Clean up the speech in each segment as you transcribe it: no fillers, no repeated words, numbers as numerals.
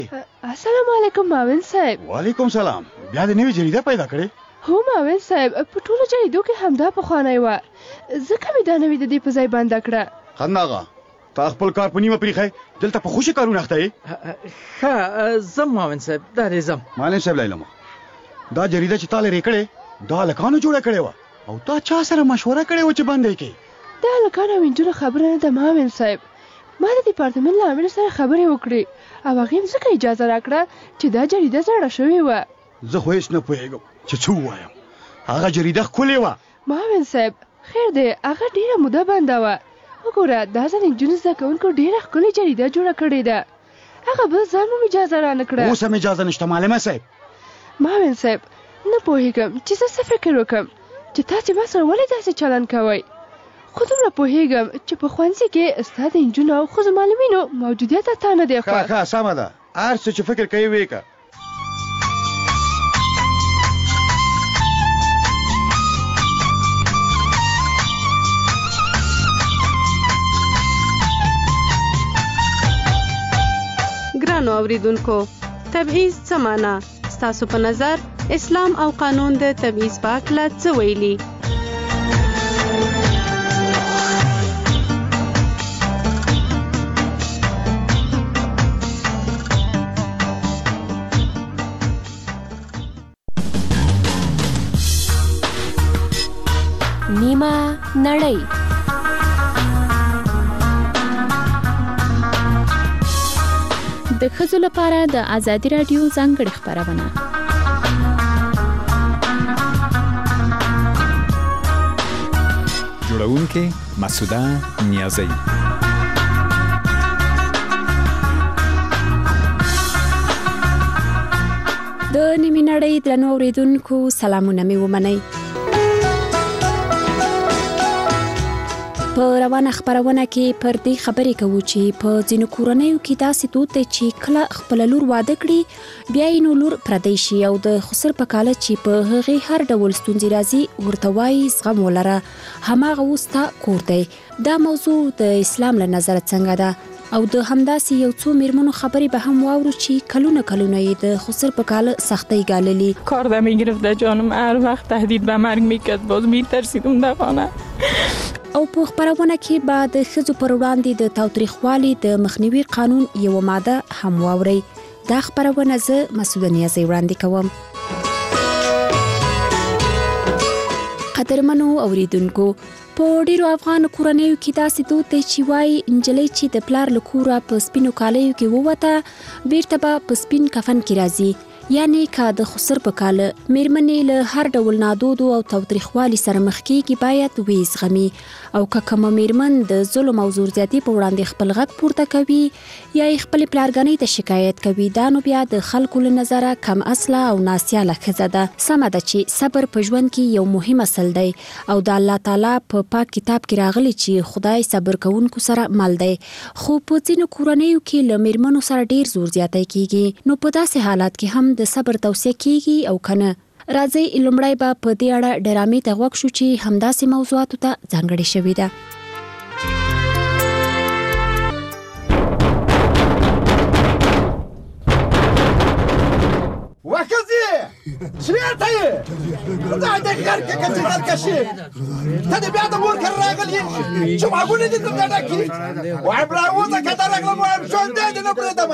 السلام علیکم معاون صاحب. وعلیکم سلام. بیا د نوې جریده پیدا کړې؟ هو معاون صاحب، په ټولو جریدو کې همدا پخوانی وه، ځکه مې دا نوې د دې په ځای بنده کړه. خنداغه تا خپل کار په نیمه پرېښی، دلته په خوشي کارونه اخته یې. ښه ځم معاون صاحب، دا دې ځم. معلم صاحب لیلمه، دا جریده چې تا لرې کړې دا هلکانو جوړه کړې وه، او تا چا سره مشوره کړې وه چې بنده یې کړې؟ دا هلکان او نجونو خبره نه ده معاون صاحب. ما د ډیپارټمنټ له امیر سره خبرې وکړې او هغې هم ځکه اجازه راکړه چې دا جریده زړه شوې وه. زه خو هېڅ نه پوهېږم چې څه ووایم. هغه جریده ښکلې وه. معاون صاحب خیر دی، هغه ډېره موده بنده وه. وګوره دا ځل نجونو زده کوونکو ډېره ښکلې جریده جوړه کړې ده. هغه بل ځان هم اجازه رانه کړه. اوس هم اجازه نشته معلمه صاحب. معاون صاحب نه پوهېږم چې زه څه فکر وکړم چې تاسې ما سره ولې داسې چلند کوئ، خو دومره پوهېږم چې په ښوونځي کې ستا د نجونو او ښځو معلمینو موجودیت اته نه دی خوښ. ښه سمه ده، هر څه چې فکر کوي ویې که. ګرانو اوریدونکو، تبعیض څه معنا؟ ستاسو په نظر اسلام او قانون د تبعیض په هکله څه ویلي؟ نیمه نړۍ. د ښځو لپاره د ازادي راډیو ځانګړې خپرونه. جوړونکې مسعوده نیازی. د نیمه نړۍ درنو اوریدونکو سلامونه مې ومنئ. په روانه خبرونه کې پر دې خبرې کوو چې په ځینو کورنیو کې داسې دود دی چې کله خپل لور واده کړي بیا یې نو لور پردی شي او د خسر په کاله چې په هغې هر ډول ستونزې راځي ورته وایي زغم ولره، هماغه اوس ستا کور دی. دا موضوع د اسلام له نظره څنګه ده؟ او د همداسې یو څو میرمنو خبرې به هم واورو چې کلونه یې د خسر په کاله سختۍ ګاللي. کار میگرفته جانم، هر وقت تهدید به مرگ میکرد، باز میترسیدم در خانه. او په خبرونه کې به د ښځو پر وړاندې د تاوتریخوالي د مخنیوي قانون یوه ماده هم واورئ. دا خبرونه زه مسعوده نیازی وړاندې کوم. قدرمنو اوریدونکو، په ډیرو افغان کورنیو کې داسې دود دی چې وایي نجلۍ چې د پلار له کوره په سپینو کالیو کې ووته بیرته به په سپین کفن کې راځي. یعنی که د خسر په کاله میرمنې له هر ډول نادودو او تاوتریخوالي سره مخ کېږي باید ویې زغمي، او که کومه میرمن د ظلم او زور زیاتي په وړاندې خپل غږ پورته کوي یا یې خپلې پلارګنۍ ته شکایت کوي، دا نو بیا د خلکو له نظره کم اصله او ناسیاله ښځه ده. سمه ده چې صبر په ژوند کې یو مهم اصل دی او د الله تعالی په پاک کتاب کې راغلی چې خدای صبر کوونکو سره مل دی. خو په ځینو کورنیو کې له میرمنو سره ډیر زور زیاتی کېږي، نو په داسې حالات کې هم د صبر توصیه کېږي او کنه. راځئ لومړی به په دې اړه ډرامې ته غوږ شو چې همداسې موضوعاتو ته ځانګړې شوې ده. وکزی چیرته یې؟ دا د غر کې کچې کشي ته دې بیا د مور کر راغلی چې ماګونه دې ته ډاکي وای براوزه کته راغلم وایم ژوندې دې نه پرېږدم.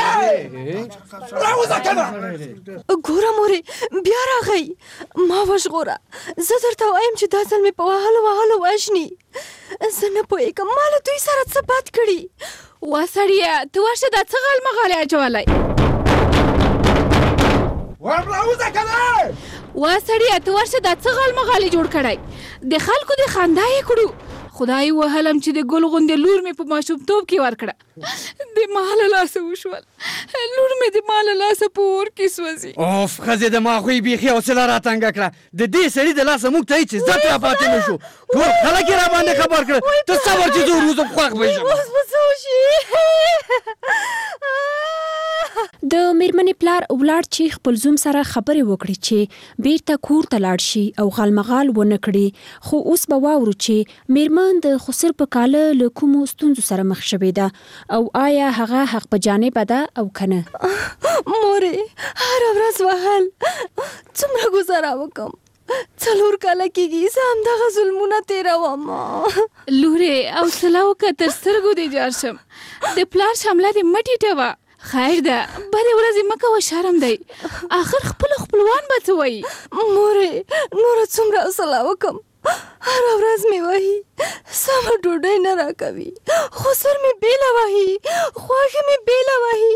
براوزه کنه ګوره مورې بیا راغی، ما وژغوره. زه درته وایم چې دا ځل مې په وهلو وژني. زه نه پوهېږم ما له دوی سره څه بد کړي. وا سړیه ته ورشه دا څه غل مغالې اچولی؟ وربراوزه کنه وا سړیه ته ورشه دا څه غل مغالې جوړ کړی؟ د خلکو د خندا یې کړو. خدای وهلم چې د ګل غوندې لور مې په ماشومتوب کې ورکړه، د ما له لاسه وشول. لور مې د ما له لاسه په اور کې سوځي. اوف ښځې د ما خوی بیخي حوصله راتنګه کړه. د دې سړي د لاسه موږ ته هېڅ عزت را پاتې نه شو. ټول خلک یې را باندې خبر کړه. ته صبر چې زه وروځم خوښ به شم. اوس به څه وشي؟ د میرمنې پلار ولاړ چې خپل زوم سره خبرې وکړي چې بیرته کور ته لاړ شي او غالمغال ونه کړي، خو اوس به واورو چې میرمن د خسر په کاله له کومو ستونزو سره مخ شوې ده او آیا هغه حق په جانب ده او کنه. مورې هر ورځ وهل څومره گزاره وکم، 4 کاله کېږي زه همدغه ظلمونه تېروم. لورې او سلاو که تر سترګو دې جار شم، د پلار شمله دې مه ټیټوه. خیر ده، بدې ورځې مه کوه، شرم دی. آخر خپل خپلوان به څه وایي؟ مورې نوره څومره حوصله وکم، هر ورځ مې وهي، سمه ډوډۍ نه راکوي، خو سر مې بیله وهي، خواښې مې بیله وهي.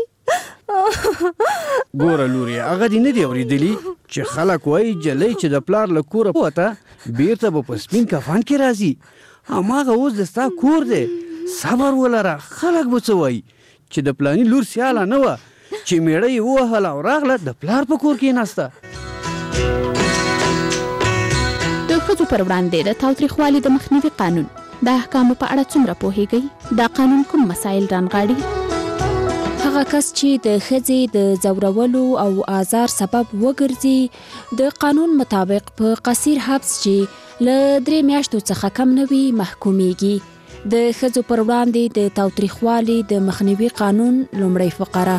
ګوره لورې، هغه دې نه دی اورېدلي چې خلک وایي جلۍ چې د پلار له کوره ووته بیرته به په سپین کفن کې راځي. هماغه اوس د ستا کور دی، صبر ولره. خلک به څه وایي چې د پلاني لور سیاله نه وه چې میړه یې ووهله او راغله د پلار په کور کې ناسته. د ښځو پر وړاندې د تاوتریخوالي د مخنیوي قانون د احکامو په اړه څومره پوهیږئ؟ دا قانون کوم مسایل رانغاړي؟ هغه کس چې د ښځې د ځورولو او آزار سبب وګرځي د قانون مطابق په قصیر حبس چې له 3 میاشتو څخه کم نه وي محکومیږي. د ښځو پر وړاندې د تاوتریخوالي د مخنیوي قانون لومړی فقره.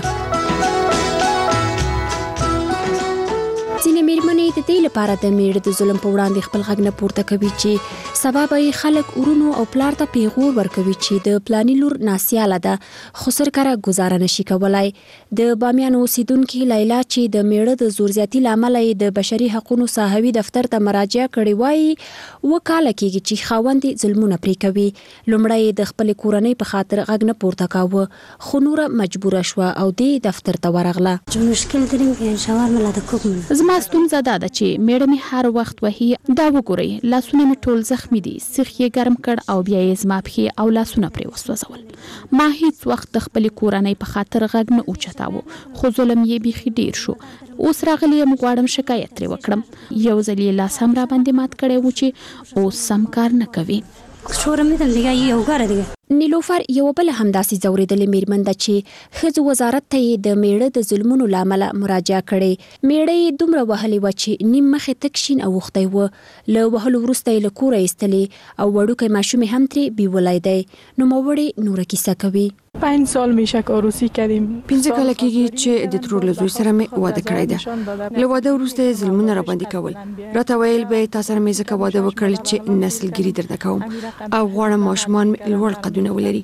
ځینې میرمنې د دې لپاره د میړه د ظلم په وړاندې خپل غږ نه پورته کوي چې سبا به یې خلک ورونو او پلار ته پیغور ورکوي چې د پلاني لور ناسیاله ده، خو سرکاره گزاره نشي کولای. د بامیان اوسیدونکي لیلا چې د میړه د زور زیاتي له امله یې د بشري حقوقو ساحوي دفتر ته مراجعه کړې وایي 2 کاله کېږي چې خاوند یې ظلمونه پرې کوي. لومړی د خپلې کورنۍ په خاطر غږ نه پورته کاوه، خو نوره مجبوره شوه او دې دفتر ته ورغله. مشکل داریم که شوار ملا د کوم زما ستونزه دا ده چې میړه مې هر وخت وهي. دا وګورئ، لاسونه مې ټول زخمي دي، سیخ یې ګرم کړ او بیا یې زما پښې او لاسونه پرې وسوځول. ما هیڅ وخت د خپلې کورنۍ په خاطر غږ نه اوچتاوه، خو ظلم یې بیخي ډیر شو. اوس راغلی یم، غواړم شکایت ترې وکړم. یو ځل یې لاس هم را باندې مات کړی و چې اوس سم کار نه کوي. نیلوفر یو بل همداسې ځورېدلې میرمن ده چې ښځو وزارت ته یې د میړه د ظلمونو له امله مراجعه کړې. میړه یې دومره وهلې وه چې نیم مخې تک شین اوښتی و. له وهلو وروسته یې له کوره ایستلې او وړوکی ماشوم هم ترې بیولی دی. نوموړې نوره کیسه کوي. 5 سال میشه که عروسی کردیم. 15 کاله کېږي چې د ترور له زوی سره مې واده کړی ده. له واده وروسته یې ظلمونه راباندې کول. راته ویل به تا سره مې ځکه واده وکړل چې نسلګري درته کوم او غواړم ماشومان مې لوړ قدونه ولري.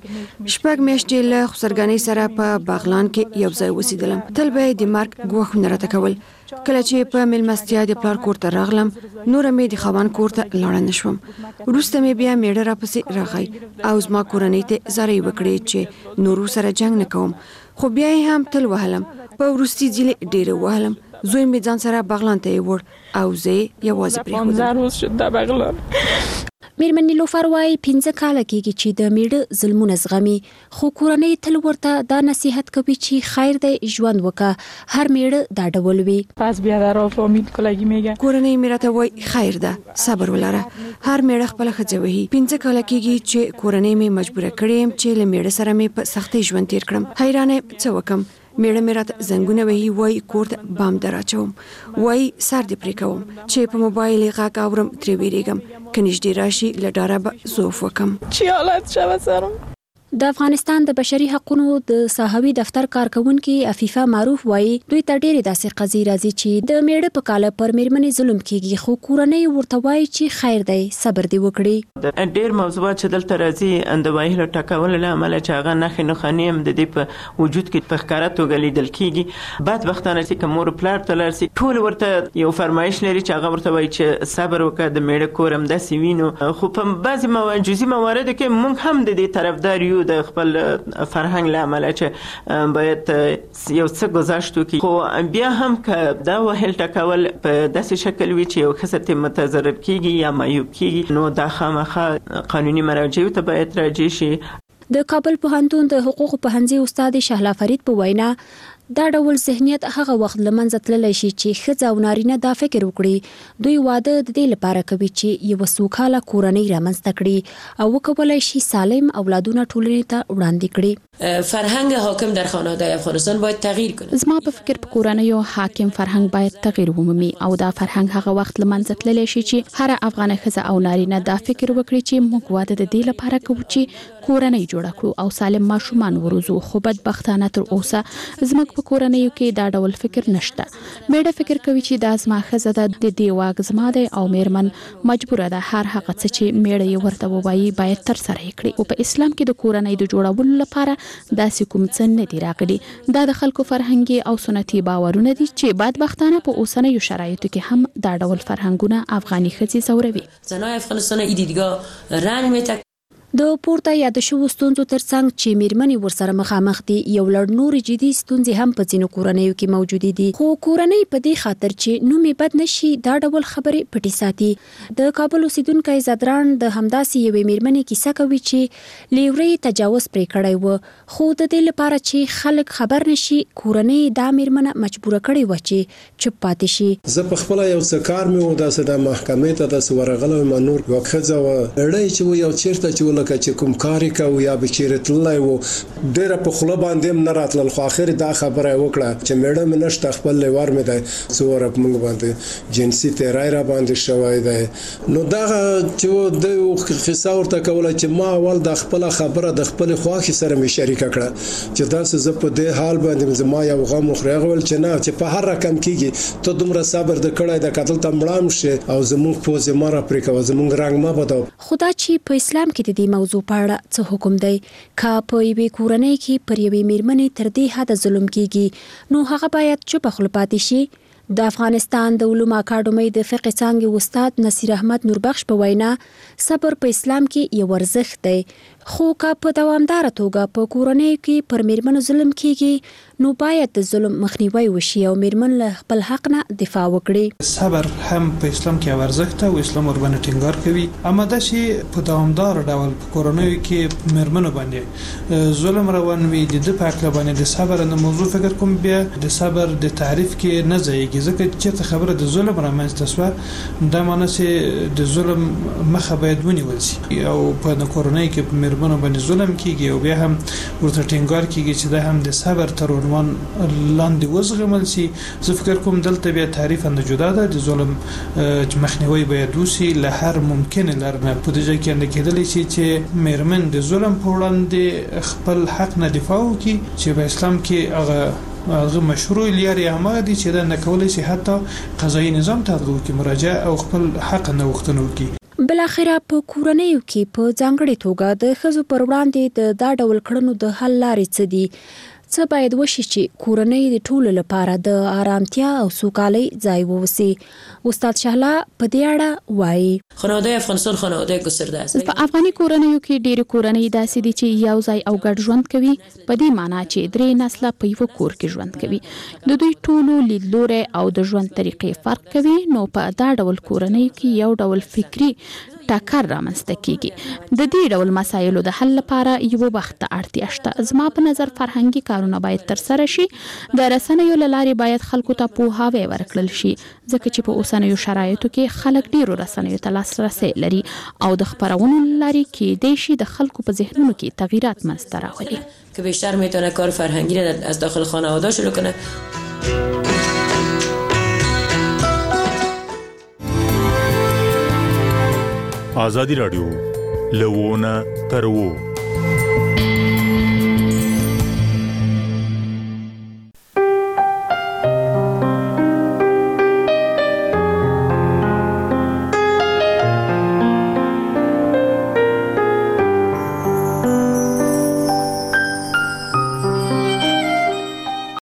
6 میاشتې له خسرګانۍ سره په باغلان کې یو ځای اوسېدلم. تل به یې د مرګ ګواښونه راته کول. کله چې په میلمستیا د پلار کور ته راغلم، نوره مې د خاوند کور ته لاړه نه شوم. وروسته مې بیا میړه راپسې راغی او زما کورنۍ ته زارۍ وکړې چې نورو سره جنګ نه کوم، خو بیا یې هم تل وهلم. په وروستي ځلې ډېره وهلم. زوی مې ځان سره باغلان ته یې وړ او زه یې یوازې پرېښودم. 15 روز شد در باغلان. میرمن نیلوفر وایي 15 کاله کېږي چې د میړه ظلمونه زغمي، خو کورنۍ تل ورته دا نصیحت کوي چې خیر دی ژوند وکړه، هر میړه دا ډول وي. پس بیادر فامیل کلاگی میگه کورنۍ مې راته وایي خیر ده، صبر ولره، هر میړه خپله ښځه وهي. 15 کاله کېږي چې کورنۍ مې مجبوره کړې یم چې له میړه سره مې په سختۍ ژوند تیر کړم. حیرانه څه وکم؟ میړه مې راته زنګونه وهي، وایي کور ته بام دراچوم، وایي سر دې پرې کوم، چې په موبایل یې غږ اورم ترې ویریږم، که نږدې راشي له ډاره به زوف وکم. چی حالت شوه سرم؟ د افغانستان د بشري حقوقو د ساحوي دفتر کارکونکي عفیفه معروف وایي دوی ته ډېرې داسې قضیې راځي چې د میړه په کاله پر میرمنې ظلم کیږي، خو کورنۍ ورته وایي چې خیر دی صبر دې وکړي. ډېر موضوعات چې دلته راځي د وایي له ټاکولو له امله چې هغه نښې نښانې هم د دې په وجود کې په ښکاره توګه لیدل کیږي. بدبختانه چې که مور پلار ته لاړ سي ټول ورته یو فرمایش لري چې هغه ورته وایي چې صبر وکړه، د میړه کور همداسې وینو. خو په بعضې جزئي مواردو کې موږ هم د دې طرفدار یو د خپل فرهنګ له امله چې باید یو څه گذاشت وکړي، خو بیا هم که دا وهل ټکول په داسې شکل وي چې یو ښځه ترې متضرر کیږي یا معیوب کیږي، نو دا خامخا قانوني مراجعو ته باید راجع شي. د کابل پوهنتون د حقوقو پوهنځي استاد شهلا فرید په وینا دا ډول ذهنیت هغه وخت له منځه تللی شي چې ښځه او نارینه دا فکر وکړي دوی واده د دې لپاره کوي چې یوه سوکاله کورنۍ رامنځته کړي او وکولی شي سالم اولادونه ټولنې ته وړاندې کړي. فرهنگ حاکم در خانواده افغانستان باید تغییر کنه. زما په فکر په کورنیو حاکم فرهنګ باید تغییر ومومي او دا فرهنګ هغه وخت له منځه تللی شي چې هر افغان ښځه او نارینه دا فکر وکړي چې موږ واده د دې لپاره کوو چې کورنۍ جوړه کړو او سالم ماشومان وروزو. خو بدبختانه تر اوسه زموږ په کورنیو کې دا ډول فکر نشته. میړه فکر کوي چې دا زما ښځه ده، د دې واک زما دی او میرمن مجبوره ده هر هغه څه چې میړه یې ورته ووایي باید ترسره یې کړي. او په اسلام کې د کورنۍ د جوړولو لپاره داسې کوم څه نه دي راغلي. دا د خلکو فرهنګي او سنتي باورونه دي چې بدبختانه په اوسنیو شرایطو کې هم دا ډول فرهنګونه افغاني ښځې ځوروي. زنای افغانستان ای دیدگاه رنگ میتک. د پورته یاد شوو ستونزو ترڅنګ چې میرمنې ورسره مخامخ دي یو لړ نورې جدي ستونزې هم په ځینو کورنیو کې موجودې دي. خو کورنۍ په دې خاطر چې نوم یې بد نشي دا ډول خبرې پټې ساتي. د کابل اوسیدونکی زدران د همداسې یوې میرمنې کیسه کوي چې لیورې تجاوز پرې کړی و، خو د دې لپاره چې خلک خبر نشي کورنۍ دا میرمنه مجبوره کړې و چې چوپ پاتې شي. زه په خپل یو څه کار مې و داسې د محکمې ته داسې ورغلی ما نور یوه ښځه وه ړی چې و یو چېرته چې لکه چې کوم کار یې کوو یا به چېرې تللی و ډېره په خوله باندې هم نه راتلل، خو اخر دا خبره یې وکړه چې میړه مې نشته خپل لیوار مې دی څه وره په موږ باندې جنسي تیری را باندې شوی دی. نو دغه چې د یو قصه ورته کوله چې ما اول د خپله خبره د خپلې خواښې سره مې شریکه کړه چې داسې زه په دې حال باندې زما یو غم وخوري. هغه ویل چې نه چې په هر رقم کېږي ته دومره صبر د کړی ده که دلته مړام شې او زموږ پوځ مه راپرې کوه زموږ رنګ مه بدوه. خو دا چې په اسلام کې د دې موضوع په اړه څه حکم دی؟ که په یوې کورنۍ کې پر یوې میرمنې تر دې حده ظلم کیږي نو هغه باید چوپه خوله پاتې شي. د افغانستان د علومو اکاډمۍ د فقه څانګې استاد نصیر احمد نوربخش په وینا صبر په اسلام کې یو ارزښت دی، خو که په دوامداره توګه په کورنۍ کې پر میرمنو ظلم کیږي نو باید د ظلم مخنیوی وشي او میرمن له خپل حق نه دفاع وکړي. صبر هم په اسلام کې یو ارزښت او اسلام ورباندې ټینګار کوي، اما دا چې په دوامدار ډول په کورنۍ کې میرمنو باندې ظلم روان وي د دې په اړه باندې د صبر د موضوع فکر کوم بیا د صبر د تعریف کې نه ځایږي ځکه چې خبره د ظلم رامنځته شوه دا معنی چې د ظلم مخه باید ونیول شي او په کورنۍ کې په میرمنو باندې ظلم کیږي او بیا هم ورته ټینګار کیږي چې دا هم د صبر تر عنوان لاندې وزغمل شي. زه فکر کوم دلته بیا تعریف اند جدا ده د ظلم مخنیوي باید وشي له هر ممکن لار نه په دې ځای کې اند کېدلی شي چې میرمن د ظلم په وړاندې خپل حق نه دفاع وکړي چې په اسلام کې هغه مشروع لري هغه دي چې دا نه کولای شي حتی قضایي نظام ته وکړي مراجعه او خپل حق نه وختنه وکړي. بل اخره په کورنیو کې په ځانګړي توګه د ښځو پر وړاندې د دا ډول کړنو د حل لارې څه دي؟ څه باید وشي چې کورنۍ د ټولو لپاره د آرامتیا او سوکالۍ ځای ووسي؟ استاد شهلا په دې اړه وایي. خانواده افغانستان خانواده گسترده است. په افغاني کورنیو کې ډېرې کورنۍ داسې دي چې یو ځای او ګډ ژوند کوي، په دې معنی چې 3 نسله په یو کور کې ژوند کوي. د دوی ټولو لیدلوري او د ژوند طریقې فرق کوي، نو په دا ډول کورنیو کې یو ډول فکری ټکر رامنځته کیږي. د دې ډول مسایلو د حل لپاره یو وخت اړتیا شته. زما په نظر فرهنګي کارونه باید ترسره شي، د رسنیو له لارې باید خلکو ته پوهاوی ورکړل شي ځکه چې په اوسنیو شرایطو کې خلک ډیرو رسنیو ته لاسرسی لري او د خبرونو له لارې کېدای شي د خلکو په ذهنونو کې تغییرات منځته راولي که بیشتر میتونه کار فرهنگی را از داخل خانواده شروع کنه. آزادی رادیو لوونه ترو